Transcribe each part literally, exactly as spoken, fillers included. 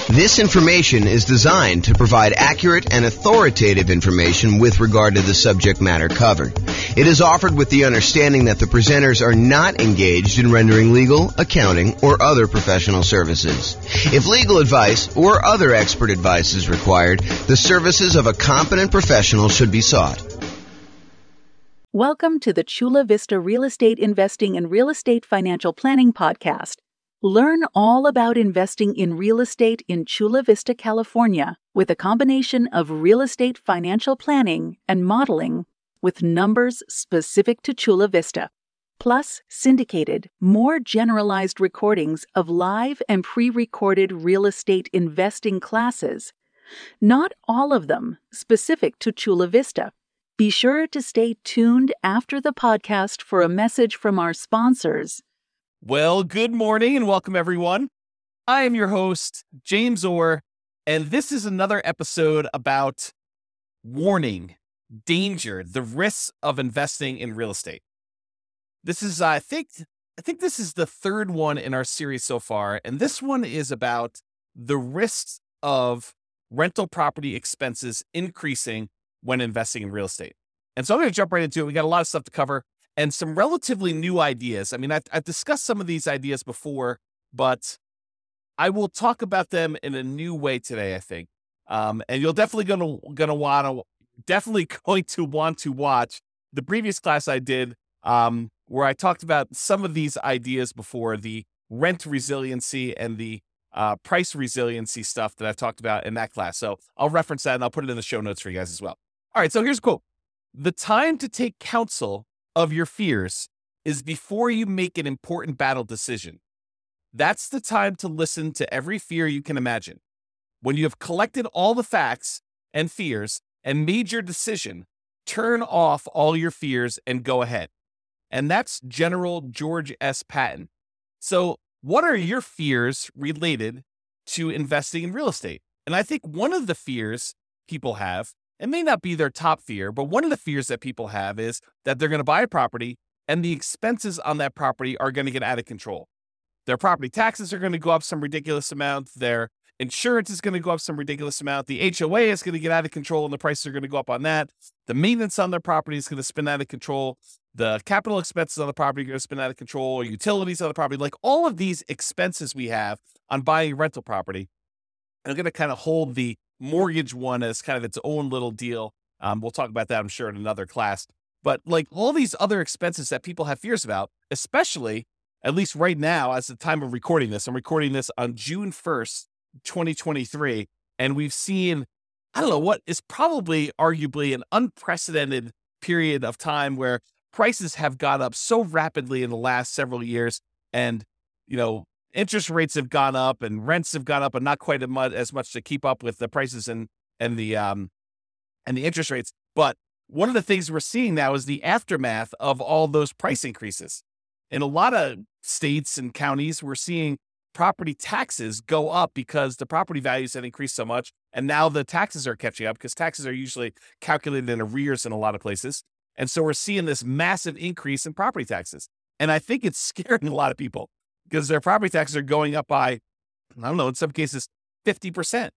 This information is designed to provide accurate and authoritative information with regard to the subject matter covered. It is offered with the understanding that the presenters are not engaged in rendering legal, accounting, or other professional services. If legal advice or other expert advice is required, the services of a competent professional should be sought. Welcome to the Chula Vista Real Estate Investing and Real Estate Financial Planning Podcast. Learn all about investing in real estate in Chula Vista, California, with a combination of real estate financial planning and modeling with numbers specific to Chula Vista, plus syndicated, more generalized recordings of live and pre-recorded real estate investing classes, not all of them specific to Chula Vista. Be sure to stay tuned after the podcast for a message from our sponsors. Well, good morning and welcome, everyone. I am your host, James Orr, and this is another episode about warning, danger, the risks of investing in real estate. This is, I think, I think this is the third one in our series so far, and this one is about the risks of rental property expenses increasing when investing in real estate. And so I'm going to jump right into it. We got a lot of stuff to cover. And some relatively new ideas. I mean, I've, I've discussed some of these ideas before, but I will talk about them in a new way today, I think. Um, and you're definitely gonna gonna want to definitely going to want to watch the previous class I did, um, where I talked about some of these ideas before, the rent resiliency and the uh, price resiliency stuff that I've talked about in that class. So I'll reference that and I'll put it in the show notes for you guys as well. All right, so here's a quote: "The time to take counsel of your fears is before you make an important battle decision. That's the time to listen to every fear you can imagine. When you have collected all the facts and fears and made your decision, turn off all your fears and go ahead." And that's General George S. Patton. So what are your fears related to investing in real estate? And I think one of the fears people have, it may not be their top fear, but one of the fears that people have is that they're going to buy a property and the expenses on that property are going to get out of control. Their property taxes are going to go up some ridiculous amount. Their insurance is going to go up some ridiculous amount. The H O A is going to get out of control and the prices are going to go up on that. The maintenance on their property is going to spin out of control. The capital expenses on the property are going to spin out of control, or utilities on the property. Like all of these expenses we have on buying a rental property are going to kind of hold the mortgage one as kind of its own little deal. Um, we'll talk about that, I'm sure, in another class. But like all these other expenses that people have fears about, especially, at least right now, as the time of recording this, I'm recording this on June first, twenty twenty-three. And we've seen, I don't know, what is probably arguably an unprecedented period of time where prices have gone up so rapidly in the last several years. And, you know, interest rates have gone up and rents have gone up, and not quite as much, as much to keep up with the prices and and the um and the interest rates. But one of the things we're seeing now is the aftermath of all those price increases. In a lot of states and counties, we're seeing property taxes go up because the property values have increased so much, and now the taxes are catching up because taxes are usually calculated in arrears in a lot of places. And so we're seeing this massive increase in property taxes. And I think it's scaring a lot of people, because their property taxes are going up by, I don't know, in some cases, fifty percent,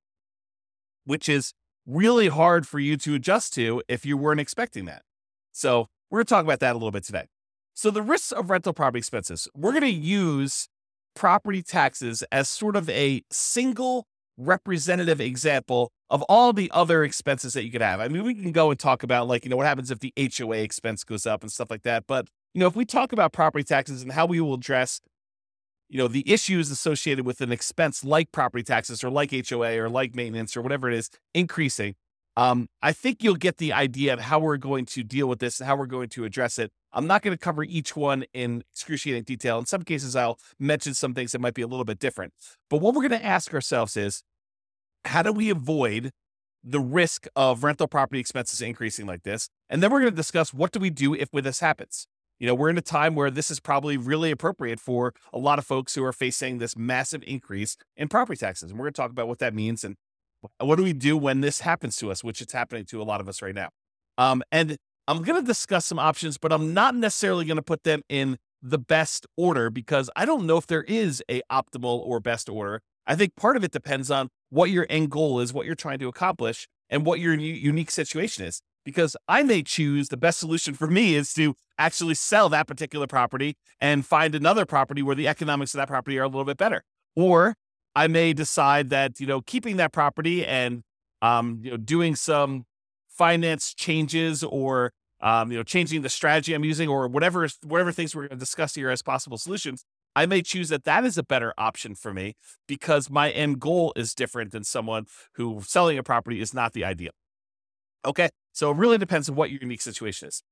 which is really hard for you to adjust to if you weren't expecting that. So we're going to talk about that a little bit today. So the risks of rental property expenses, we're going to use property taxes as sort of a single representative example of all the other expenses that you could have. I mean, we can go and talk about, like, you know, what happens if the H O A expense goes up and stuff like that. But, you know, if we talk about property taxes and how we will address, you know, the issues associated with an expense like property taxes or like H O A or like maintenance or whatever it is increasing, um, I think you'll get the idea of how we're going to deal with this and how we're going to address it. I'm not going to cover each one in excruciating detail. In some cases, I'll mention some things that might be a little bit different. But what we're going to ask ourselves is, how do we avoid the risk of rental property expenses increasing like this? And then we're going to discuss, what do we do if this happens? You know, we're in a time where this is probably really appropriate for a lot of folks who are facing this massive increase in property taxes. And we're going to talk about what that means and what do we do when this happens to us, which it's happening to a lot of us right now. Um, and I'm going to discuss some options, but I'm not necessarily going to put them in the best order, because I don't know if there is a optimal or best order. I think part of it depends on what your end goal is, what you're trying to accomplish, and what your u- unique situation is. Because I may choose the best solution for me is to actually sell that particular property and find another property where the economics of that property are a little bit better. Or I may decide that, you know, keeping that property and, um, you know, doing some finance changes or, um, you know, changing the strategy I'm using or whatever, whatever things we're going to discuss here as possible solutions, I may choose that that is a better option for me because my end goal is different than someone who selling a property is not the ideal. Okay. So it really depends on what your unique situation is.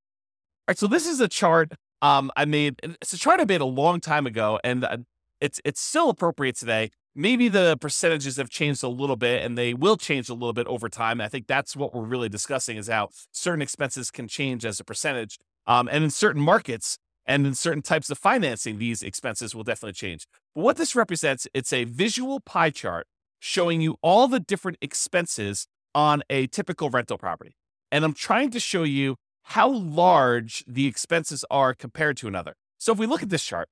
All right. So this is a chart um, I made. It's a chart I made a long time ago, and uh, it's it's still appropriate today. Maybe the percentages have changed a little bit, and they will change a little bit over time. I think that's what we're really discussing is how certain expenses can change as a percentage. Um, and in certain markets and in certain types of financing, these expenses will definitely change. But what this represents, it's a visual pie chart showing you all the different expenses on a typical rental property. And I'm trying to show you how large the expenses are compared to another. So if we look at this chart,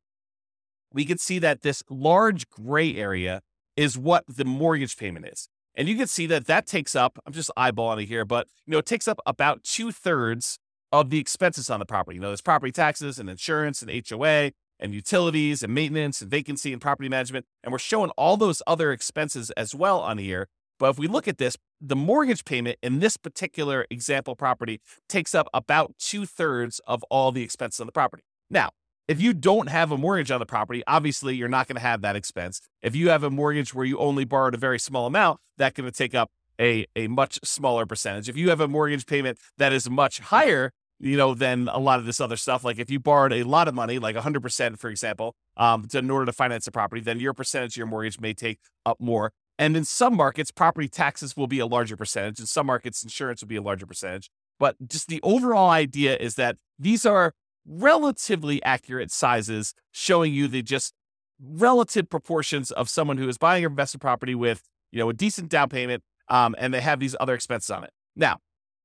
we can see that this large gray area is what the mortgage payment is. And you can see that that takes up, I'm just eyeballing it here, but you know, it takes up about two thirds of the expenses on the property. You know, there's property taxes and insurance and H O A and utilities and maintenance and vacancy and property management. And we're showing all those other expenses as well on here. But if we look at this, the mortgage payment in this particular example property takes up about two thirds of all the expenses on the property. Now, if you don't have a mortgage on the property, obviously you're not going to have that expense. If you have a mortgage where you only borrowed a very small amount, that's going to take up a, a much smaller percentage. If you have a mortgage payment that is much higher, you know, than a lot of this other stuff, like if you borrowed a lot of money, like one hundred percent, for example, um, to, in order to finance a property, then your percentage of your mortgage may take up more. And in some markets, property taxes will be a larger percentage. In some markets, insurance will be a larger percentage. But just the overall idea is that these are relatively accurate sizes showing you the just relative proportions of someone who is buying an investment property with, you know, a decent down payment, um, and they have these other expenses on it. Now,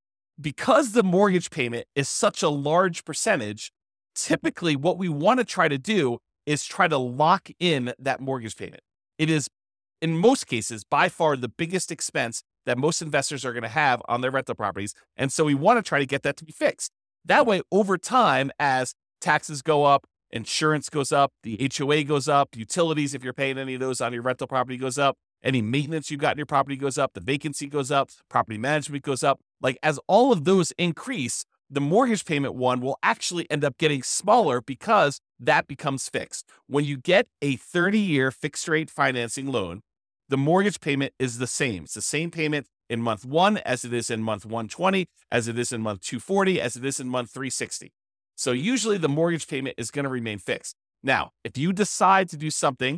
because the mortgage payment is such a large percentage, typically what we want to try to do is try to lock in that mortgage payment. It is, in most cases, by far the biggest expense that most investors are going to have on their rental properties. And so we want to try to get that to be fixed. That way, over time, as taxes go up, insurance goes up, the H O A goes up, utilities, if you're paying any of those on your rental property, goes up, any maintenance you've got in your property goes up, the vacancy goes up, property management goes up. Like as all of those increase, the mortgage payment one will actually end up getting smaller because that becomes fixed. When you get a thirty-year fixed rate financing loan, the mortgage payment is the same. It's the same payment in month one as it is in month one twenty, as it is in month two forty, as it is in month three sixty. So usually the mortgage payment is going to remain fixed. Now, if you decide to do something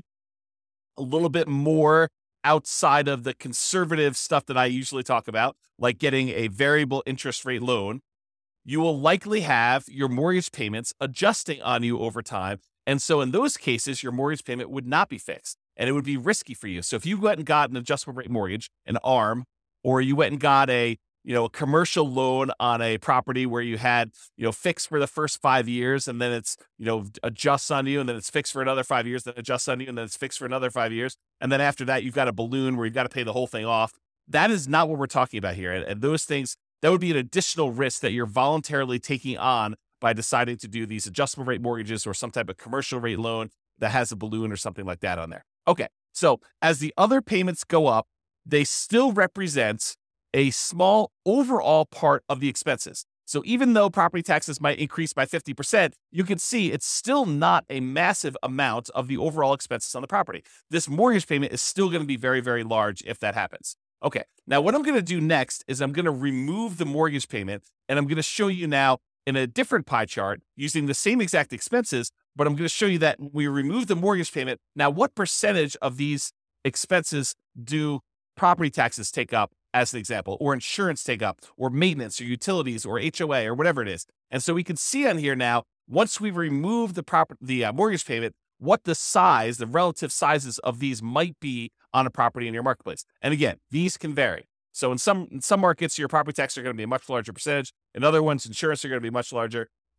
a little bit more outside of the conservative stuff that I usually talk about, like getting a variable interest rate loan, you will likely have your mortgage payments adjusting on you over time. And so in those cases, your mortgage payment would not be fixed and it would be risky for you. So if you went and got an adjustable rate mortgage, an A R M, or you went and got a, you know, a commercial loan on a property where you had, you know, fixed for the first five years and then it's, you know, adjusts on you and then it's fixed for another five years, then adjusts on you and then it's fixed for another five years. And then after that, you've got a balloon where you've got to pay the whole thing off. That is not what we're talking about here. And, and those things, that would be an additional risk that you're voluntarily taking on by deciding to do these adjustable rate mortgages or some type of commercial rate loan that has a balloon or something like that on there. Okay. So as the other payments go up, they still represent a small overall part of the expenses. So even though property taxes might increase by fifty percent, you can see it's still not a massive amount of the overall expenses on the property. This mortgage payment is still going to be very, very large if that happens. Okay, now what I'm going to do next is I'm going to remove the mortgage payment, and I'm going to show you now in a different pie chart using the same exact expenses, but I'm going to show you that when we remove the mortgage payment, now what percentage of these expenses do property taxes take up, as an example, or insurance take up, or maintenance, or utilities, or H O A, or whatever it is. And so we can see on here now, once we remove the proper, the uh, mortgage payment, what the size, the relative sizes of these might be on a property in your marketplace. And again, these can vary. So in some in some markets, your property taxes are going to be a much larger percentage. In other ones, insurance are going to be much larger.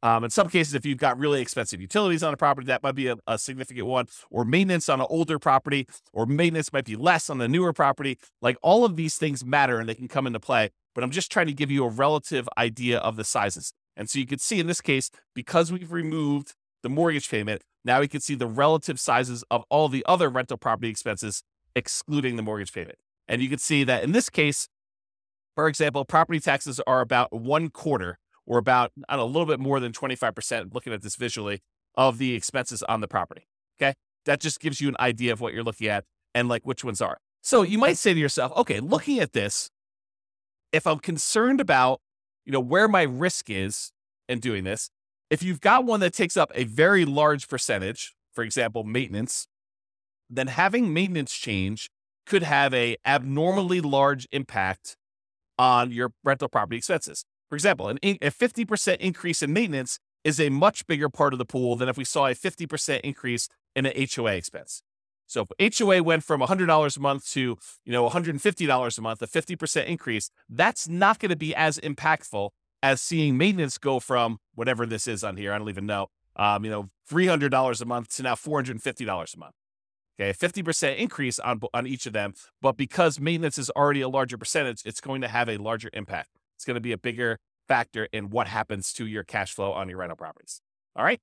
Um, in some cases, if you've got really expensive utilities on a property, that might be a, a significant one, or maintenance on an older property, or maintenance might be less on the newer property. Like all of these things matter and they can come into play, but I'm just trying to give you a relative idea of the sizes. And so you can see in this case, because we've removed the mortgage payment, now we can see the relative sizes of all the other rental property expenses, excluding the mortgage payment. And you can see that in this case, for example, property taxes are about one quarter or about I don't know, a little bit more than twenty-five percent, looking at this visually, of the expenses on the property. Okay. That just gives you an idea of what you're looking at and like which ones are. So you might say to yourself, okay, looking at this, if I'm concerned about, you know, where my risk is in doing this, if you've got one that takes up a very large percentage, for example, maintenance, then having maintenance change could have a abnormally large impact on your rental property expenses. For example, an, a fifty percent increase in maintenance is a much bigger part of the pool than if we saw a fifty percent increase in an H O A expense. So if H O A went from one hundred dollars a month to, you know, one hundred fifty dollars a month, a fifty percent increase, that's not going to be as impactful as seeing maintenance go from whatever this is on here, I don't even know, um, you know, three hundred dollars a month to now four hundred fifty dollars a month. Okay, a fifty percent increase on, on each of them, but because maintenance is already a larger percentage, it's going to have a larger impact. It's going to be a bigger factor in what happens to your cash flow on your rental properties. All right.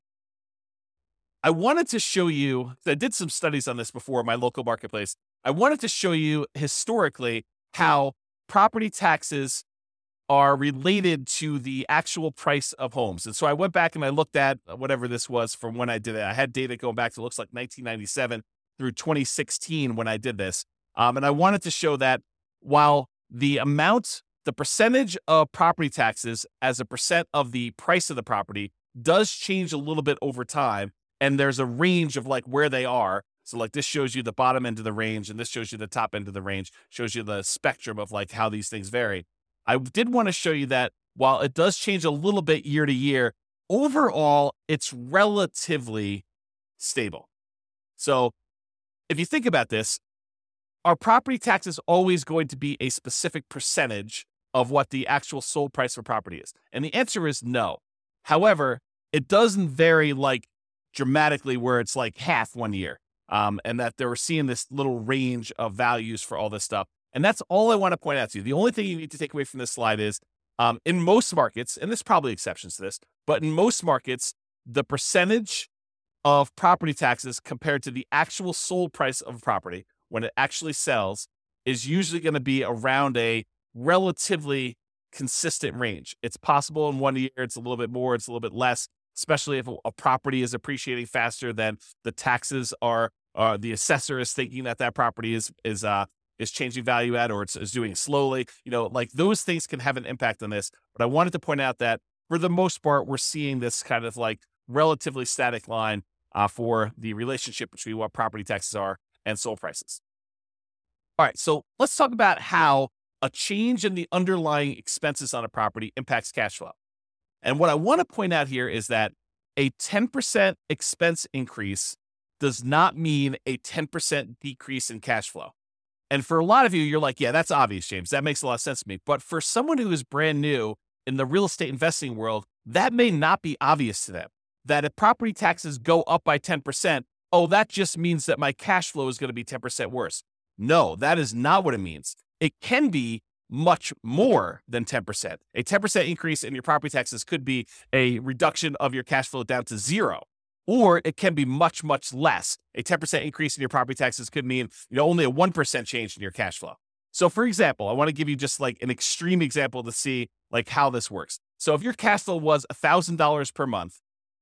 I wanted to show you, I did some studies on this before, my local marketplace. I wanted to show you historically how property taxes are related to the actual price of homes. And so I went back and I looked at whatever this was from when I did it. I had data going back to, looks like nineteen ninety-seven through twenty sixteen when I did this. Um, and I wanted to show that while the amount, the percentage of property taxes as a percent of the price of the property does change a little bit over time. And there's a range of like where they are. So like this shows you the bottom end of the range and this shows you the top end of the range, shows you the spectrum of like how these things vary. I did want to show you that while it does change a little bit year to year, overall, it's relatively stable. So if you think about this, are property taxes always going to be a specific percentage of what the actual sold price for property is? And the answer is no. However, it doesn't vary like dramatically where it's like half one year. Um, and that they were seeing this little range of values for all this stuff. And that's all I want to point out to you. The only thing you need to take away from this slide is um, in most markets, and there's probably exceptions to this, but in most markets, the percentage of property taxes compared to the actual sold price of a property when it actually sells is usually going to be around a relatively consistent range. It's possible in one year, it's a little bit more, it's a little bit less, especially if a property is appreciating faster than the taxes are, uh, the assessor is thinking that that property is, is, uh, is changing value at, or it's, is doing it slowly. You know, like those things can have an impact on this. But I wanted to point out that for the most part, we're seeing this kind of like relatively static line uh, for the relationship between what property taxes are and sold prices. All right, so let's talk about how a change in the underlying expenses on a property impacts cash flow. And what I want to point out here is that a ten percent expense increase does not mean a ten percent decrease in cash flow. And for a lot of you, you're like, yeah, that's obvious, James. That makes a lot of sense to me. But for someone who is brand new in the real estate investing world, that may not be obvious to them. That if property taxes go up by ten percent, oh, that just means that my cash flow is going to be ten percent worse. No, that is not what it means. It can be much more than ten percent. A ten percent increase in your property taxes could be a reduction of your cash flow down to zero. Or it can be much, much less. A ten percent increase in your property taxes could mean, you know, only a one percent change in your cash flow. So for example, I want to give you just like an extreme example to see like how this works. So if your cash flow was one thousand dollars per month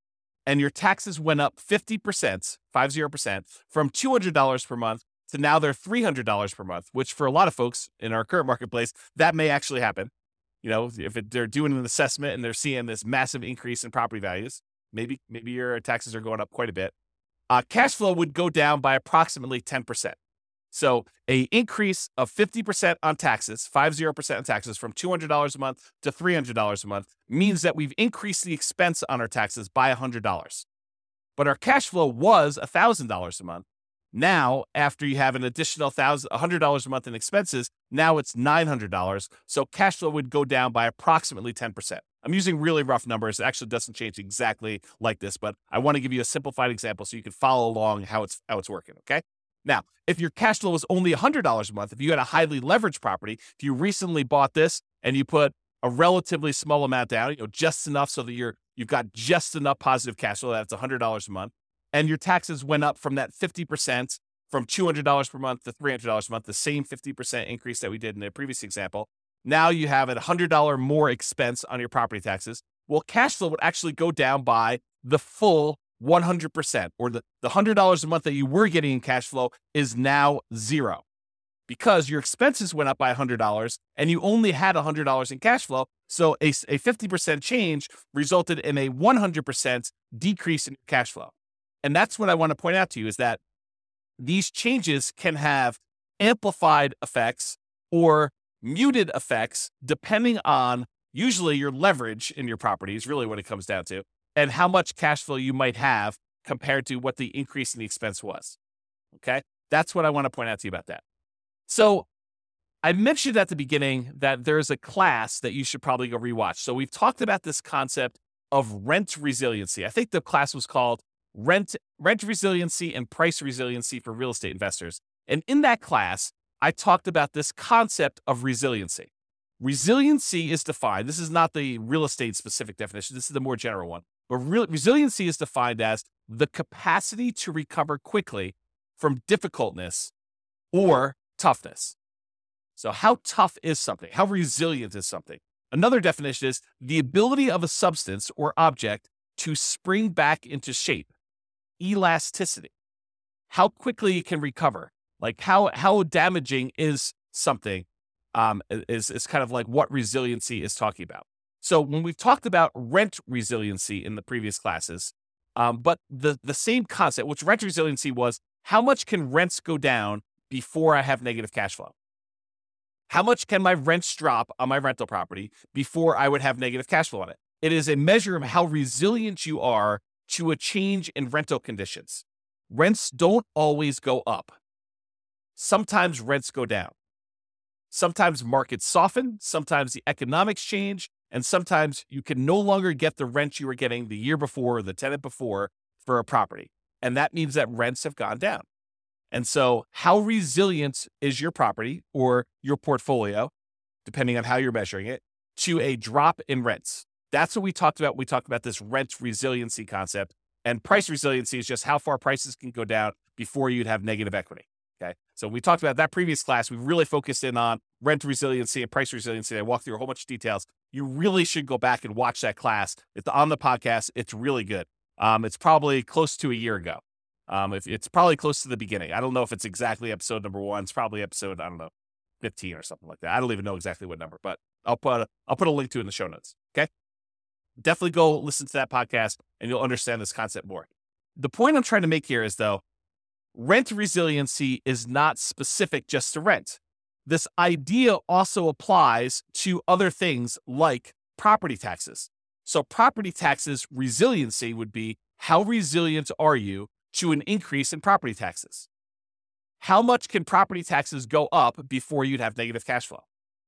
and your taxes went up fifty percent, fifty percent from two hundred dollars per month to now they're three hundred dollars per month, which for a lot of folks in our current marketplace, that may actually happen. You know, if it, they're doing an assessment and they're seeing this massive increase in property values, maybe maybe your taxes are going up quite a bit. Uh, cash flow would go down by approximately ten percent. So a increase of fifty percent on taxes, fifty percent on taxes from two hundred dollars a month to three hundred dollars a month means that we've increased the expense on our taxes by one hundred dollars. But our cash flow was one thousand dollars a month. Now, after you have an additional one hundred dollars a month in expenses, now it's nine hundred dollars. So cash flow would go down by approximately ten percent. I'm using really rough numbers. It actually doesn't change exactly like this, but I want to give you a simplified example so you can follow along how it's how it's working, okay? Now, if your cash flow was only one hundred dollars a month, if you had a highly leveraged property, if you recently bought this and you put a relatively small amount down, you know, just enough so that you're you've got just enough positive cash flow, that's one hundred dollars a month, and your taxes went up from that fifty percent from two hundred dollars per month to three hundred dollars a month, the same fifty percent increase that we did in the previous example. Now you have a one hundred dollars more expense on your property taxes. Well, cash flow would actually go down by the full one hundred percent, or the, the one hundred dollars a month that you were getting in cash flow is now zero because your expenses went up by one hundred dollars and you only had one hundred dollars in cash flow. So a, a fifty percent change resulted in a one hundred percent decrease in cash flow. And that's what I want to point out to you is that these changes can have amplified effects or muted effects depending on usually your leverage in your property is really what it comes down to, and how much cash flow you might have compared to what the increase in the expense was. Okay? That's what I want to point out to you about that. So I mentioned at the beginning that there's a class that you should probably go rewatch. So we've talked about this concept of rent resiliency. I think the class was called Rent, Rent Resiliency and Price Resiliency for Real Estate Investors. And in that class, I talked about this concept of resiliency. Resiliency is defined, this is not the real estate specific definition, this is the more general one. But real, resiliency is defined as the capacity to recover quickly from difficultness or toughness. So how tough is something? How resilient is something? Another definition is the ability of a substance or object to spring back into shape. Elasticity. How quickly it can recover. Like how, how damaging is something um, is, is kind of like what resiliency is talking about. So when we've talked about rent resiliency in the previous classes, um, but the, the same concept, which rent resiliency was, how much can rents go down before I have negative cash flow? How much can my rents drop on my rental property before I would have negative cash flow on it? It is a measure of how resilient you are to a change in rental conditions. Rents don't always go up. Sometimes rents go down. Sometimes markets soften, sometimes the economics change, and sometimes you can no longer get the rent you were getting the year before or the tenant before for a property. And that means that rents have gone down. And so how resilient is your property or your portfolio, depending on how you're measuring it, to a drop in rents? That's what we talked about. We talked about this rent resiliency concept, and price resiliency is just how far prices can go down before you'd have negative equity. Okay. So we talked about that previous class. We really focused in on rent resiliency and price resiliency. I walked through a whole bunch of details. You really should go back and watch that class. It's on the podcast. It's really good. Um, it's probably close to a year ago. Um, if it's probably close to the beginning. I don't know if it's exactly episode number one. It's probably episode, I don't know, fifteen or something like that. I don't even know exactly what number, but I'll put a, I'll put a link to it in the show notes. Okay. Definitely go listen to that podcast and you'll understand this concept more. The point I'm trying to make here is though, rent resiliency is not specific just to rent. This idea also applies to other things like property taxes. So property taxes resiliency would be, how resilient are you to an increase in property taxes? How much can property taxes go up before you'd have negative cash flow?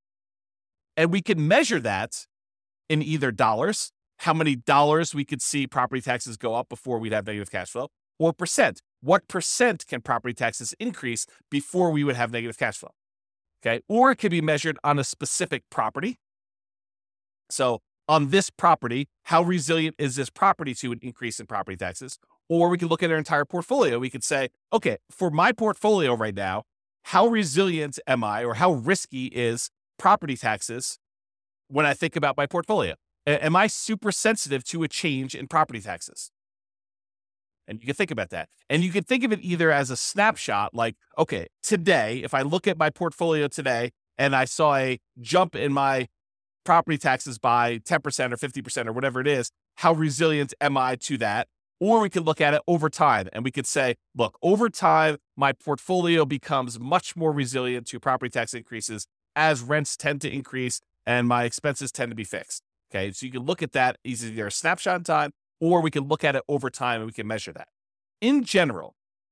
And we can measure that in either dollars, how many dollars we could see property taxes go up before we'd have negative cash flow, or percent. What percent can property taxes increase before we would have negative cash flow? Okay. Or it could be measured on a specific property. So on this property, how resilient is this property to an increase in property taxes? Or we could look at our entire portfolio. We could say, okay, for my portfolio right now, how resilient am I, or how risky is property taxes when I think about my portfolio? A- am I super sensitive to a change in property taxes? And you can think about that. And you can think of it either as a snapshot, like, okay, today, if I look at my portfolio today and I saw a jump in my property taxes by ten percent or fifty percent or whatever it is, how resilient am I to that? Or we could look at it over time and we could say, look, over time, my portfolio becomes much more resilient to property tax increases as rents tend to increase and my expenses tend to be fixed. Okay, so you can look at that as either a snapshot in time, or we can look at it over time and we can measure that. In general,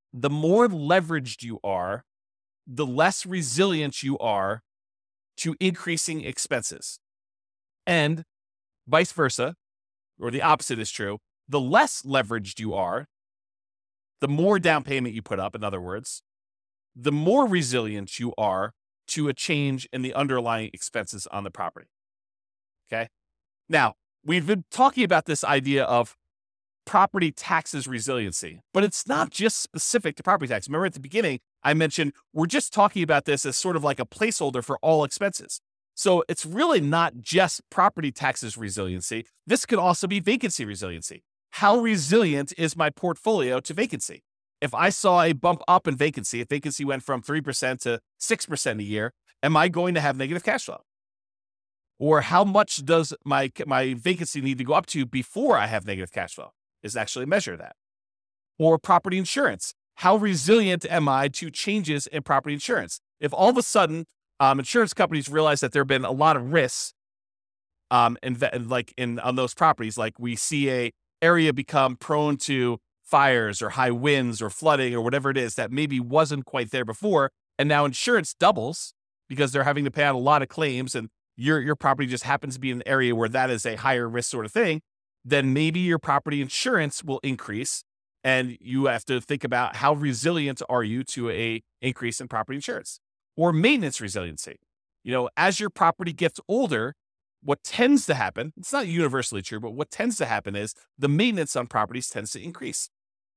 the more leveraged you are, the less resilient you are to increasing expenses. And vice versa, or the opposite is true. The less leveraged you are, the more down payment you put up, in other words, the more resilient you are to a change in the underlying expenses on the property. Okay? Now, we've been talking about this idea of property taxes resiliency, but it's not just specific to property tax. Remember at the beginning, I mentioned we're just talking about this as sort of like a placeholder for all expenses. So it's really not just property taxes resiliency. This could also be vacancy resiliency. How resilient is my portfolio to vacancy? If I saw a bump up in vacancy, if vacancy went from three percent to six percent a year, am I going to have negative cash flow? Or how much does my, my vacancy need to go up to before I have negative cash flow? Is actually measure that. Or property insurance. How resilient am I to changes in property insurance? If all of a sudden um, insurance companies realize that there have been a lot of risks um, in, like in on those properties, like we see a area become prone to fires or high winds or flooding or whatever it is that maybe wasn't quite there before, and now insurance doubles because they're having to pay out a lot of claims, and your your property just happens to be in an area where that is a higher risk sort of thing, then maybe your property insurance will increase, and you have to think about how resilient are you to a increase in property insurance. Or maintenance resiliency. You know, as your property gets older, what tends to happen, it's not universally true, but what tends to happen is the maintenance on properties tends to increase.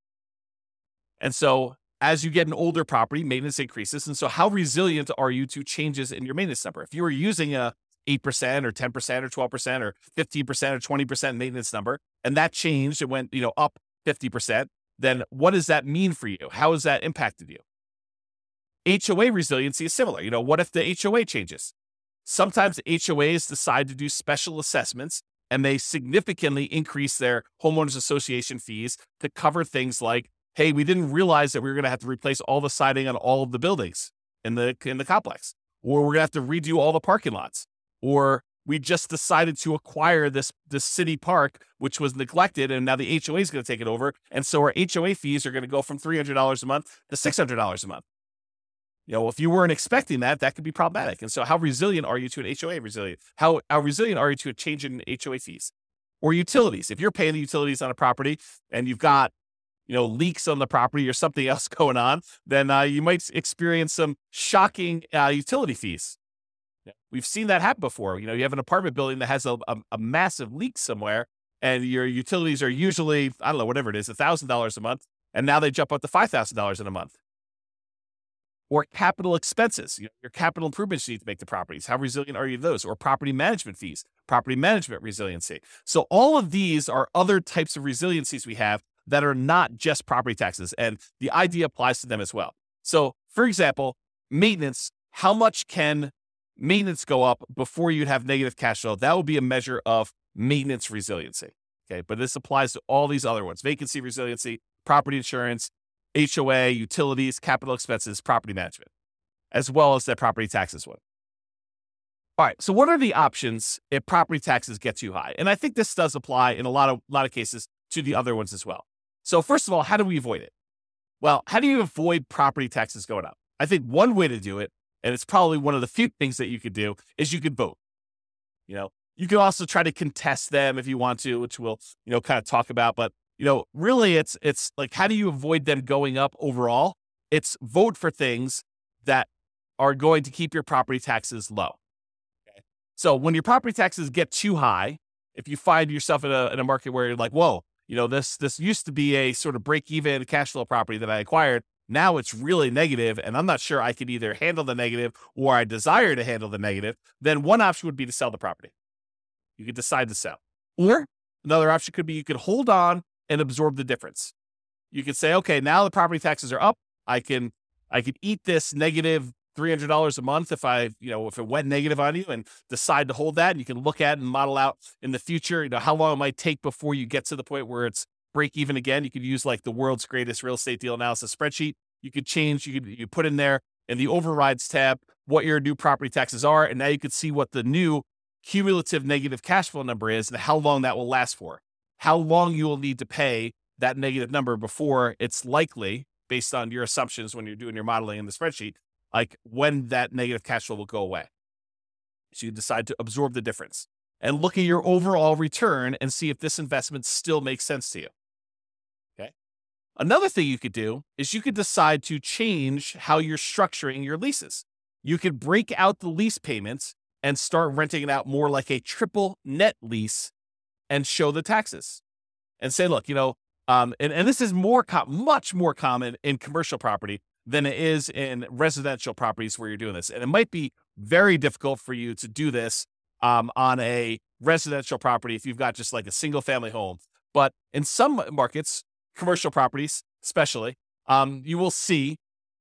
And so as you get an older property, maintenance increases. And so how resilient are you to changes in your maintenance number? If you were using a eight percent or ten percent or twelve percent or fifteen percent or twenty percent maintenance number, and that changed, it went, you know, up fifty percent, then what does that mean for you? How has that impacted you? H O A resiliency is similar. You know, what if the H O A changes? Sometimes H O As decide to do special assessments, and they significantly increase their homeowners association fees to cover things like, hey, we didn't realize that we were going to have to replace all the siding on all of the buildings in the in the complex, or we're going to have to redo all the parking lots, or we just decided to acquire this, this city park, which was neglected, and now the H O A is going to take it over, and so our H O A fees are going to go from three hundred dollars a month to six hundred dollars a month. You know, if you weren't expecting that, that could be problematic. And so how resilient are you to an H O A resilient? How, how resilient are you to a change in H O A fees? Or utilities. If you're paying the utilities on a property and you've got, you know, leaks on the property or something else going on, then uh, you might experience some shocking uh, utility fees. We've seen that happen before. You know, you have an apartment building that has a, a, a massive leak somewhere, and your utilities are usually, I don't know, whatever it is, one thousand dollars a month, and now they jump up to five thousand dollars in a month. Or capital expenses, you know, your capital improvements you need to make to properties. How resilient are you to those? Or property management fees, property management resiliency. So all of these are other types of resiliencies we have that are not just property taxes, and the idea applies to them as well. So, for example, maintenance, how much can maintenance go up before you'd have negative cash flow? That would be a measure of maintenance resiliency. Okay, but this applies to all these other ones: vacancy resiliency, property insurance, H O A, utilities, capital expenses, property management, as well as that property taxes one. All right, so what are the options if property taxes get too high? And I think this does apply in a lot of lot of cases to the other ones as well. So first of all, how do we avoid it? Well, how do you avoid property taxes going up? I think one way to do it, and it's probably one of the few things that you could do, is you could vote. You know, you can also try to contest them if you want to, which we'll, you know, kind of talk about, but you know, really it's, it's like, how do you avoid them going up overall? It's vote for things that are going to keep your property taxes low. Okay. So when your property taxes get too high, if you find yourself in a, in a market where you're like, whoa, you know, this, this used to be a sort of break even cash flow property that I acquired. Now it's really negative, and I'm not sure I could either handle the negative or I desire to handle the negative. Then one option would be to sell the property. You could decide to sell. Or another option could be you could hold on and absorb the difference. You could say, okay, now the property taxes are up. I can, I can eat this negative three hundred dollars a month if I, you know, if it went negative on you, and decide to hold that. And you can look at and model out in the future, you know, how long it might take before you get to the point where it's break even again. You could use like the world's greatest real estate deal analysis spreadsheet. You could change, you could, you put in there in the overrides tab what your new property taxes are. And now you could see what the new cumulative negative cash flow number is and how long that will last for. How long you will need to pay that negative number before it's likely based on your assumptions when you're doing your modeling in the spreadsheet, like when that negative cash flow will go away. So you decide to absorb the difference and look at your overall return and see if this investment still makes sense to you. Okay. Another thing you could do is you could decide to change how you're structuring your leases. You could break out the lease payments and start renting it out more like a triple net lease and show the taxes and say, look, you know, um, and, and this is more, com- much more common in commercial property than it is in residential properties where you're doing this. And it might be very difficult for you to do this um, on a residential property if you've got just like a single family home. But in some markets, commercial properties especially, um, you will see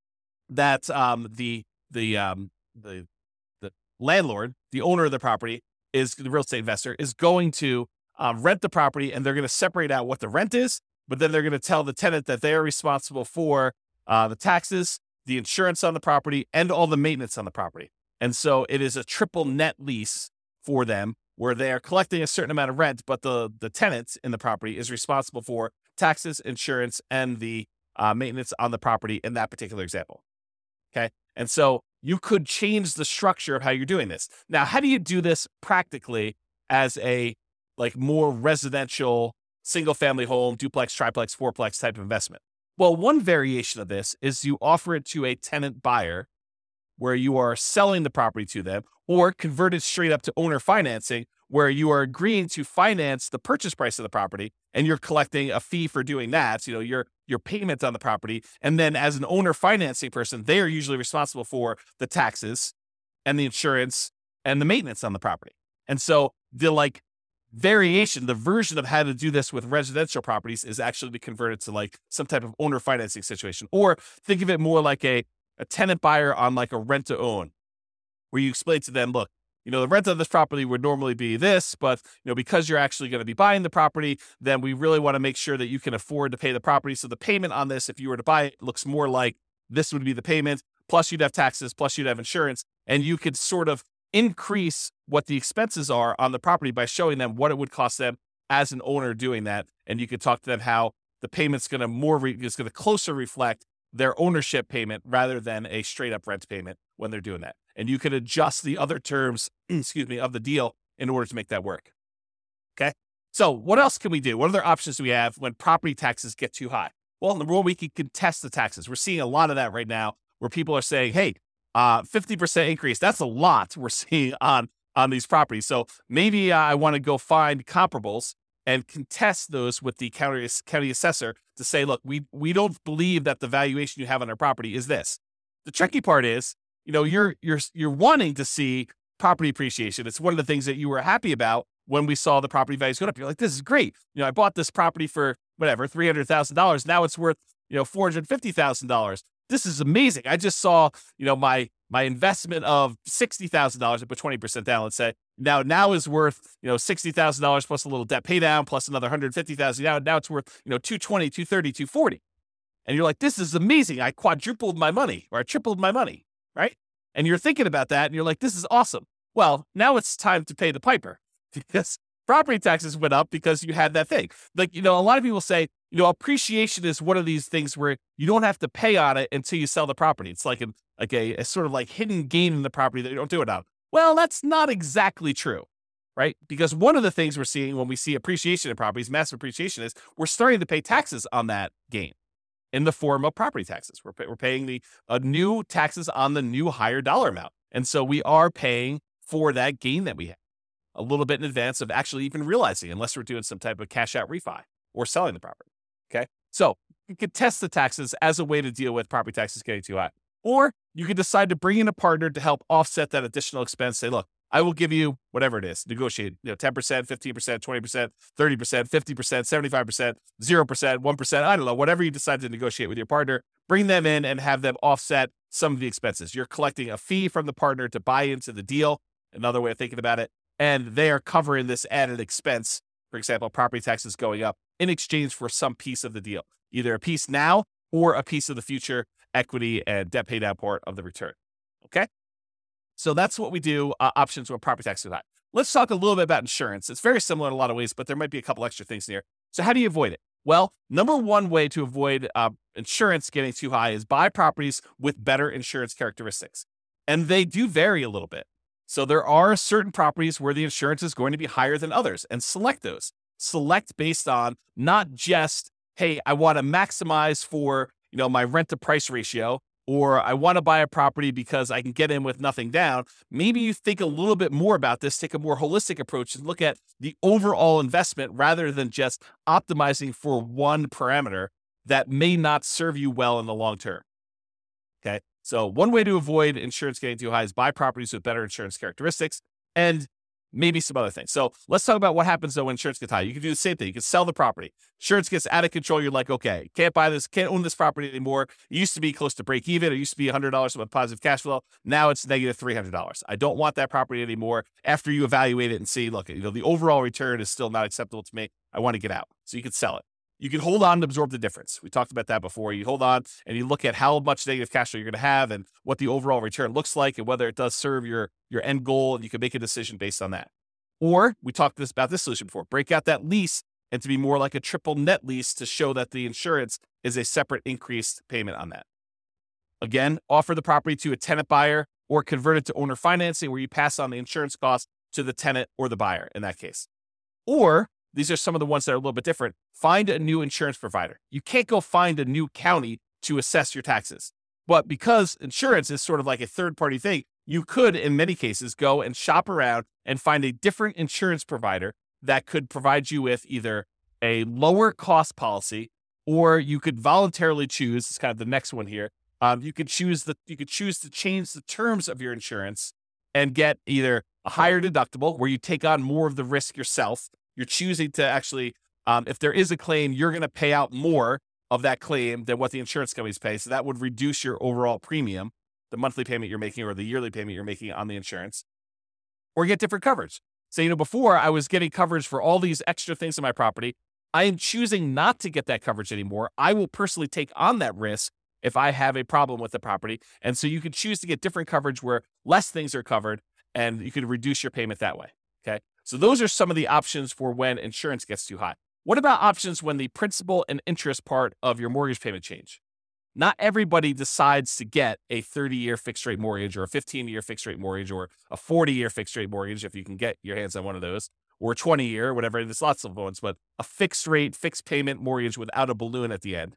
that um, the the um, the the landlord, the owner of the property, is the real estate investor, is going to um, rent the property, and they're going to separate out what the rent is, but then they're going to tell the tenant that they are responsible for uh, the taxes, the insurance on the property, and all the maintenance on the property. And so it is a triple net lease for them where they are collecting a certain amount of rent, but the, the tenant in the property is responsible for taxes, insurance, and the uh, maintenance on the property in that particular example. Okay. And so you could change the structure of how you're doing this. Now, how do you do this practically as a like more residential single family home, duplex, triplex, fourplex type of investment? Well, one variation of this is you offer it to a tenant buyer where you are selling the property to them, or convert it straight up to owner financing where you are agreeing to finance the purchase price of the property and you're collecting a fee for doing that, you know, your your payment on the property. And then as an owner financing person, they are usually responsible for the taxes and the insurance and the maintenance on the property. And so the like variation, the version of how to do this with residential properties is actually to convert it to like some type of owner financing situation. Or think of it more like a, a tenant buyer on like a rent to own, where you explain to them, look, you know, the rent of this property would normally be this, but, you know, because you're actually going to be buying the property, then we really want to make sure that you can afford to pay the property. So the payment on this, if you were to buy it, looks more like this would be the payment, plus you'd have taxes, plus you'd have insurance, and you could sort of increase what the expenses are on the property by showing them what it would cost them as an owner doing that. And you could talk to them how the payment's going to more, re- is going to closer reflect their ownership payment rather than a straight up rent payment when they're doing that. And you can adjust the other terms, excuse me, of the deal in order to make that work. Okay. So what else can we do? What other options do we have when property taxes get too high? Well, number one, we can contest the taxes. We're seeing a lot of that right now where people are saying, hey, uh, fifty percent increase. That's a lot we're seeing on, on these properties. So maybe uh, I want to go find comparables and contest those with the county, county assessor to say, look, we, we don't believe that the valuation you have on our property is this. The tricky part is, you know, you're, you're, you're wanting to see property appreciation. It's one of the things that you were happy about when we saw the property values go up. You're like, this is great. You know, I bought this property for whatever, three hundred thousand dollars. Now it's worth, you know, four hundred fifty thousand dollars. This is amazing. I just saw, you know, my, my investment of sixty thousand dollars, I put twenty percent down, let's say, now, now is worth, you know, sixty thousand dollars plus a little debt pay down, plus another one hundred fifty thousand dollars. Now, now it's worth, you know, two twenty, two thirty, two forty. And you're like, this is amazing. I quadrupled my money, or I tripled my money, right? And you're thinking about that and you're like, this is awesome. Well, now it's time to pay the piper because property taxes went up because you had that thing. Like, you know, a lot of people say, you know, appreciation is one of these things where you don't have to pay on it until you sell the property. It's like a, like a, a sort of like hidden gain in the property that you don't do it on. Well, that's not exactly true, right? Because one of the things we're seeing when we see appreciation in properties, massive appreciation, is we're starting to pay taxes on that gain in the form of property taxes. We're, pay, we're paying the uh, new taxes on the new higher dollar amount. And so we are paying for that gain that we have a little bit in advance of actually even realizing, unless we're doing some type of cash out refi or selling the property. Okay. So you could test the taxes as a way to deal with property taxes getting too high. Or you could decide to bring in a partner to help offset that additional expense. Say, look, I will give you whatever it is, negotiate, you know, ten percent, fifteen percent, twenty percent, thirty percent, fifty percent, seventy-five percent, zero percent, one percent. I don't know, whatever you decide to negotiate with your partner, bring them in and have them offset some of the expenses. You're collecting a fee from the partner to buy into the deal. Another way of thinking about it. And they are covering this added expense. For example, property taxes going up in exchange for some piece of the deal, either a piece now or a piece of the future equity and debt pay down part of the return. Okay. So that's what we do, uh, options when property taxes are high. Let's talk a little bit about insurance. It's very similar in a lot of ways, but there might be a couple extra things here. So how do you avoid it? Well, number one way to avoid uh, insurance getting too high is buy properties with better insurance characteristics. And they do vary a little bit. So there are certain properties where the insurance is going to be higher than others, and select those. Select based on not just, hey, I want to maximize for, you know, my rent to price ratio, or I want to buy a property because I can get in with nothing down. Maybe you think a little bit more about this, take a more holistic approach and look at the overall investment rather than just optimizing for one parameter that may not serve you well in the long term. Okay. So one way to avoid insurance getting too high is buy properties with better insurance characteristics and maybe some other things. So let's talk about what happens though when insurance gets high. You can do the same thing. You can sell the property. Insurance gets out of control. You're like, okay, can't buy this, can't own this property anymore. It used to be close to break even. It used to be one hundred dollars with positive cash flow. Now it's negative three hundred dollars. I don't want that property anymore. After you evaluate it and see, look, you know, the overall return is still not acceptable to me. I want to get out. So you can sell it. You can hold on and absorb the difference. We talked about that before. You hold on and you look at how much negative cash flow you're going to have and what the overall return looks like and whether it does serve your, your end goal, and you can make a decision based on that. Or we talked this, about this solution before, break out that lease and to be more like a triple net lease to show that the insurance is a separate increased payment on that. Again, offer the property to a tenant buyer or convert it to owner financing where you pass on the insurance cost to the tenant or the buyer in that case. Or these are some of the ones that are a little bit different. Find a new insurance provider. You can't go find a new county to assess your taxes. But because insurance is sort of like a third-party thing, you could, in many cases, go and shop around and find a different insurance provider that could provide you with either a lower cost policy, or you could voluntarily choose, it's kind of the next one here, um, you could choose the you could choose to change the terms of your insurance and get either a higher deductible where you take on more of the risk yourself. You're choosing to actually, um, if there is a claim, you're going to pay out more of that claim than what the insurance companies pay. So that would reduce your overall premium, the monthly payment you're making or the yearly payment you're making on the insurance, or get different coverage. So, you know, before I was getting coverage for all these extra things in my property. I am choosing not to get that coverage anymore. I will personally take on that risk if I have a problem with the property. And so you can choose to get different coverage where less things are covered and you can reduce your payment that way. Okay. So those are some of the options for when insurance gets too high. What about options when the principal and interest part of your mortgage payment change? Not everybody decides to get a thirty-year fixed rate mortgage or a fifteen-year fixed rate mortgage or a forty-year fixed rate mortgage if you can get your hands on one of those, or a twenty-year, whatever. There's lots of ones, but a fixed rate, fixed payment mortgage without a balloon at the end.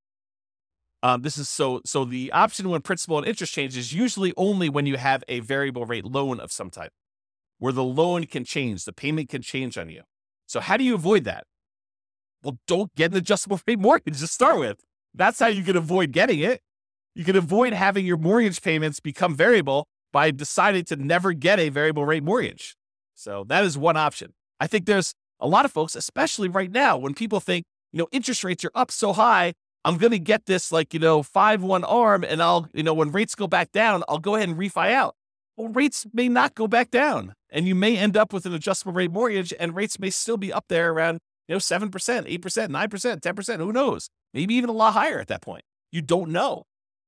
Um, this is so, so the option when principal and interest change is usually only when you have a variable rate loan of some type, where the loan can change, the payment can change on you. So how do you avoid that? Well, don't get an adjustable rate mortgage to start with. That's how you can avoid getting it. You can avoid having your mortgage payments become variable by deciding to never get a variable rate mortgage. So that is one option. I think there's a lot of folks, especially right now, when people think, you know, interest rates are up so high, I'm going to get this like, you know, five one arm and I'll, you know, when rates go back down, I'll go ahead and refi out. Well, rates may not go back down and you may end up with an adjustable rate mortgage and rates may still be up there around, you know, seven percent, eight percent, nine percent, ten percent, who knows? Maybe even a lot higher at that point. You don't know.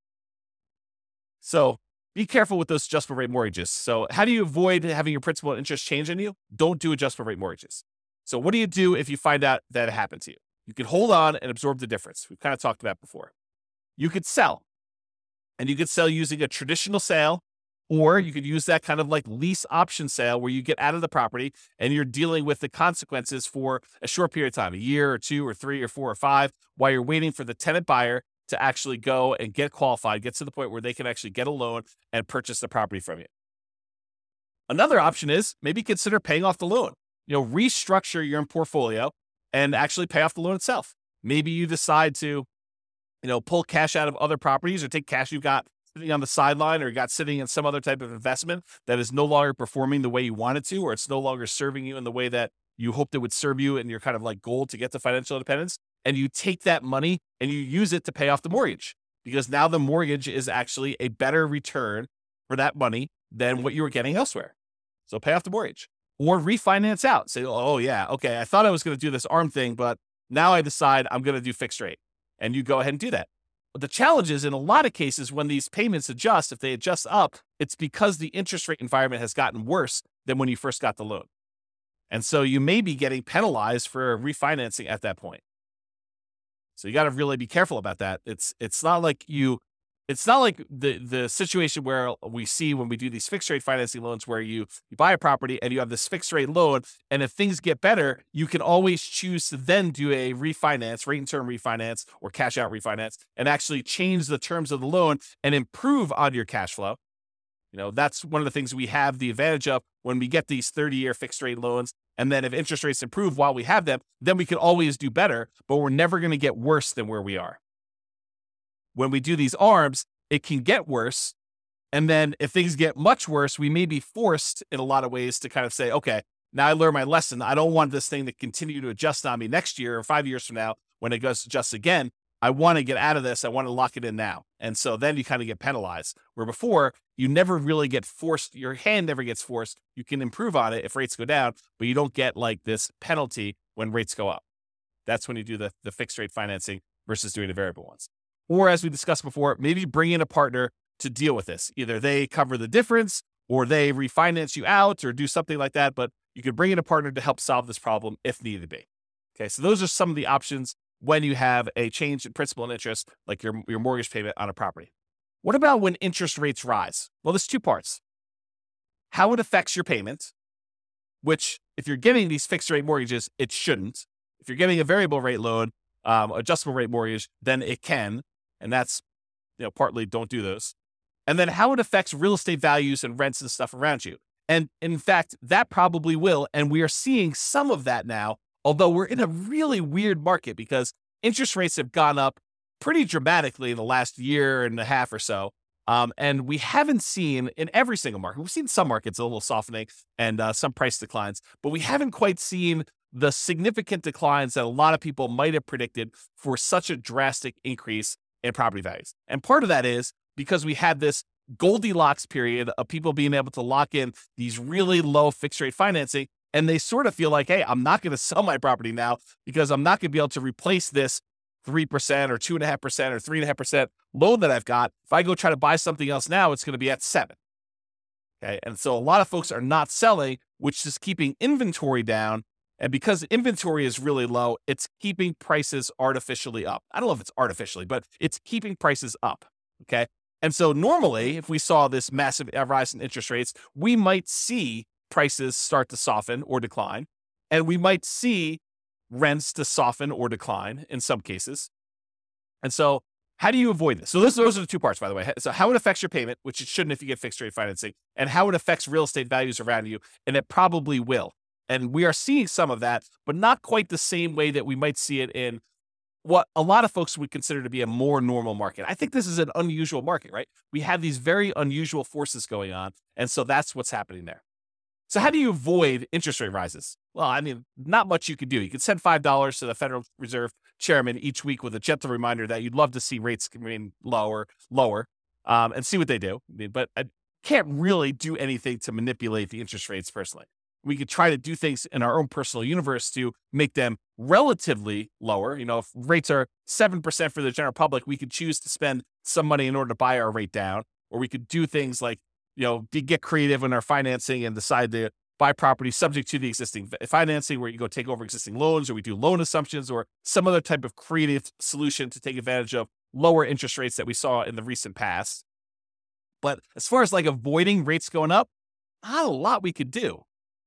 So be careful with those adjustable rate mortgages. So how do you avoid having your principal and interest change on you? Don't do adjustable rate mortgages. So what do you do if you find out that it happened to you? You can hold on and absorb the difference. We've kind of talked about before. You could sell. And you could sell using a traditional sale, or you could use that kind of like lease option sale where you get out of the property and you're dealing with the consequences for a short period of time, a year or two or three or four or five, while you're waiting for the tenant buyer to actually go and get qualified, get to the point where they can actually get a loan and purchase the property from you. Another option is maybe consider paying off the loan. You know, restructure your portfolio and actually pay off the loan itself. Maybe you decide to, you know, pull cash out of other properties or take cash you've got sitting on the sideline or got sitting in some other type of investment that is no longer performing the way you want it to, or it's no longer serving you in the way that you hoped it would serve you in your kind of like goal to get to financial independence. And you take that money and you use it to pay off the mortgage, because now the mortgage is actually a better return for that money than what you were getting elsewhere. So pay off the mortgage or refinance out. Say, oh yeah, okay, I thought I was going to do this ARM thing, but now I decide I'm going to do fixed rate. And you go ahead and do that. But the challenge is in a lot of cases when these payments adjust, if they adjust up, it's because the interest rate environment has gotten worse than when you first got the loan. And so you may be getting penalized for refinancing at that point. So you got to really be careful about that. It's it's not like you, it's not like the the situation where we see when we do these fixed rate financing loans where you, you buy a property and you have this fixed rate loan, and if things get better, you can always choose to then do a refinance, rate and term refinance or cash out refinance, and actually change the terms of the loan and improve on your cash flow. You know, that's one of the things we have the advantage of when we get these thirty-year fixed rate loans. And then if interest rates improve while we have them, then we can always do better, but we're never going to get worse than where we are. When we do these ARMs, it can get worse. And then if things get much worse, we may be forced in a lot of ways to kind of say, okay, now I learned my lesson. I don't want this thing to continue to adjust on me next year or five years from now when it goes to adjust again. I want to get out of this. I want to lock it in now. And so then you kind of get penalized, where before you never really get forced. Your hand never gets forced. You can improve on it if rates go down, but you don't get like this penalty when rates go up. That's when you do the, the fixed rate financing versus doing the variable ones. Or as we discussed before, maybe bring in a partner to deal with this. Either they cover the difference or they refinance you out or do something like that. But you could bring in a partner to help solve this problem if needed be. Okay, so those are some of the options when you have a change in principal and interest, like your, your mortgage payment on a property. What about when interest rates rise? Well, there's two parts. How it affects your payment, which if you're getting these fixed rate mortgages, it shouldn't. If you're getting a variable rate loan, um, adjustable rate mortgage, then it can. And that's, you know, partly don't do those. And then how it affects real estate values and rents and stuff around you. And in fact, that probably will. And we are seeing some of that now, although we're in a really weird market because interest rates have gone up pretty dramatically in the last year and a half or so. Um, and we haven't seen in every single market, we've seen some markets a little softening and uh, some price declines, but we haven't quite seen the significant declines that a lot of people might have predicted for such a drastic increase in property values. And part of that is because we had this Goldilocks period of people being able to lock in these really low fixed rate financing. And they sort of feel like, hey, I'm not going to sell my property now because I'm not going to be able to replace this three percent or two point five percent or three point five percent loan that I've got. If I go try to buy something else now, it's going to be at seven. Okay. And so a lot of folks are not selling, which is keeping inventory down. And because inventory is really low, it's keeping prices artificially up. I don't know if it's artificially, but it's keeping prices up. Okay. And so normally, if we saw this massive rise in interest rates, we might see prices start to soften or decline, and we might see rents to soften or decline in some cases. And so how do you avoid this? So those, those are the two parts, by the way. So how it affects your payment, which it shouldn't if you get fixed rate financing, and how it affects real estate values around you, and it probably will. And we are seeing some of that, but not quite the same way that we might see it in what a lot of folks would consider to be a more normal market. I think this is an unusual market, right? We have these very unusual forces going on, and so that's what's happening there. So how do you avoid interest rate rises? Well, I mean, not much you could do. You could send five dollars to the Federal Reserve chairman each week with a gentle reminder that you'd love to see rates remain lower, lower, um, and see what they do. I mean, but I can't really do anything to manipulate the interest rates personally. We could try to do things in our own personal universe to make them relatively lower. You know, if rates are seven percent for the general public, we could choose to spend some money in order to buy our rate down, or we could do things like, you know, get creative in our financing and decide to buy property subject to the existing financing, where you go take over existing loans, or we do loan assumptions, or some other type of creative solution to take advantage of lower interest rates that we saw in the recent past. But as far as like avoiding rates going up, not a lot we could do.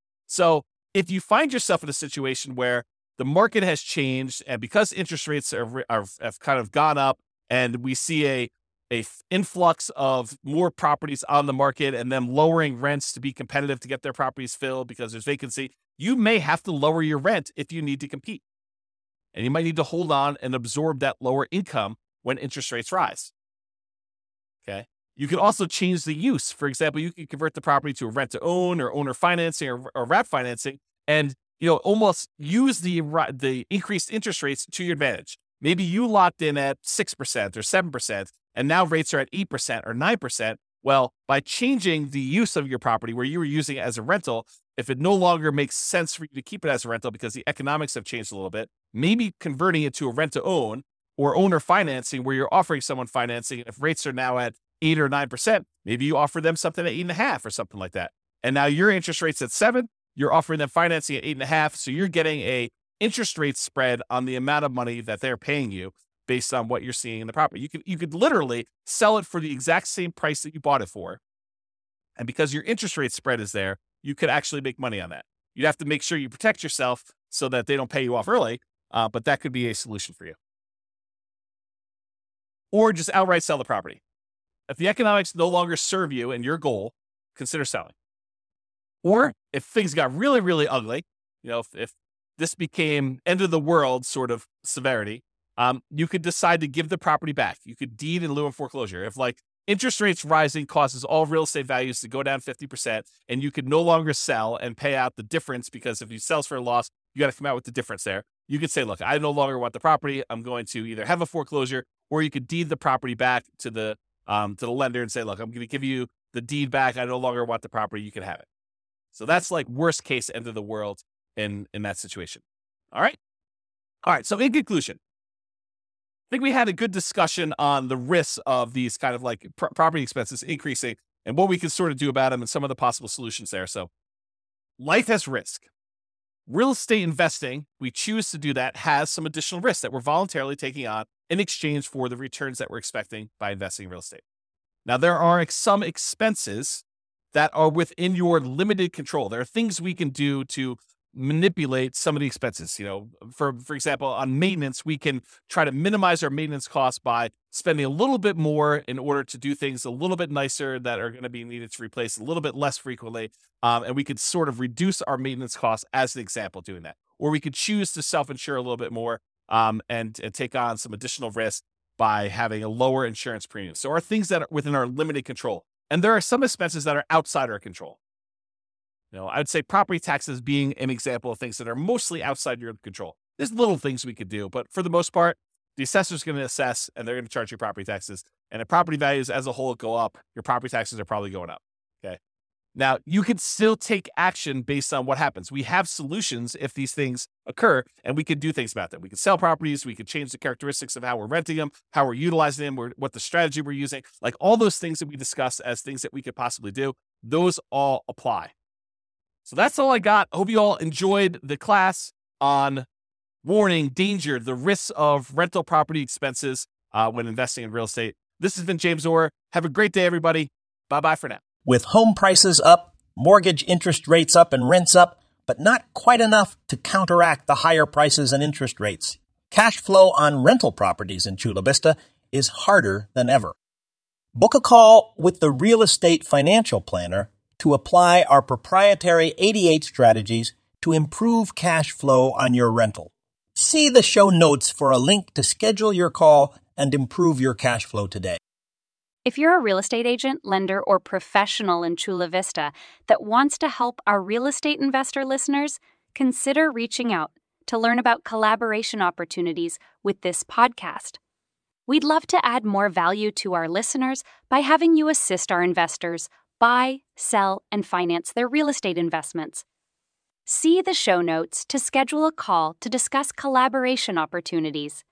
So if you find yourself in a situation where the market has changed, and because interest rates are, are have kind of gone up, and we see a a influx of more properties on the market and them lowering rents to be competitive to get their properties filled because there's vacancy, you may have to lower your rent if you need to compete. And you might need to hold on and absorb that lower income when interest rates rise. Okay. You can also change the use. For example, you can convert the property to a rent to own or owner financing or, or wrap financing, and, you know, almost use the, the increased interest rates to your advantage. Maybe you locked in at six percent or seven percent, and now rates are at eight percent or nine percent. Well, by changing the use of your property where you were using it as a rental, if it no longer makes sense for you to keep it as a rental because the economics have changed a little bit, maybe converting it to a rent to own or owner financing where you're offering someone financing. If rates are now at eight or nine percent, maybe you offer them something at eight and a half or something like that. And now your interest rate's at seven, you're offering them financing at eight and a half. So you're getting a interest rate spread on the amount of money that they're paying you based on what you're seeing in the property. You could you could literally sell it for the exact same price that you bought it for. And because your interest rate spread is there, you could actually make money on that. You'd have to make sure you protect yourself so that they don't pay you off early, uh, but that could be a solution for you. Or just outright sell the property. If the economics no longer serve you and your goal, consider selling. Or if things got really, really ugly, you know, if, if this became end of the world sort of severity, um, you could decide to give the property back. You could deed in lieu of foreclosure. If like interest rates rising causes all real estate values to go down fifty percent and you could no longer sell and pay out the difference, because if you sell for a loss, you got to come out with the difference there. You could say, look, I no longer want the property. I'm going to either have a foreclosure, or you could deed the property back to the um, to the lender and say, look, I'm going to give you the deed back. I no longer want the property. You can have it. So that's like worst case end of the world in, in that situation. All right. All right. So in conclusion, I think we had a good discussion on the risks of these kind of like pr- property expenses increasing and what we can sort of do about them and some of the possible solutions there. So life has risk. Real estate investing, we choose to do that, has some additional risks that we're voluntarily taking on in exchange for the returns that we're expecting by investing in real estate. Now, there are some expenses that are within your limited control. There are things we can do to manipulate some of the expenses. You know, for, for example, on maintenance, we can try to minimize our maintenance costs by spending a little bit more in order to do things a little bit nicer that are going to be needed to replace a little bit less frequently. Um, and we could sort of reduce our maintenance costs as an example doing that. Or we could choose to self-insure a little bit more um, and, and take on some additional risk by having a lower insurance premium. So are things that are within our limited control. And there are some expenses that are outside our control. You know, I would say property taxes being an example of things that are mostly outside your control. There's little things we could do, but for the most part, the assessor's going to assess and they're going to charge you property taxes. And if property values as a whole go up, your property taxes are probably going up. Okay. Now, you can still take action based on what happens. We have solutions if these things occur, and we can do things about them. We can sell properties. We can change the characteristics of how we're renting them, how we're utilizing them, or what the strategy we're using. Like all those things that we discuss as things that we could possibly do, those all apply. So that's all I got. I hope you all enjoyed the class on warning, danger, the risks of rental property expenses uh, when investing in real estate. This has been James Orr. Have a great day, everybody. Bye-bye for now. With home prices up, mortgage interest rates up, and rents up, but not quite enough to counteract the higher prices and interest rates, cash flow on rental properties in Chula Vista is harder than ever. Book a call with the Real Estate Financial Planner to apply our proprietary eighty-eight strategies to improve cash flow on your rental. See the show notes for a link to schedule your call and improve your cash flow today. If you're a real estate agent, lender, or professional in Chula Vista that wants to help our real estate investor listeners, consider reaching out to learn about collaboration opportunities with this podcast. We'd love to add more value to our listeners by having you assist our investors buy, sell, and finance their real estate investments. See the show notes to schedule a call to discuss collaboration opportunities.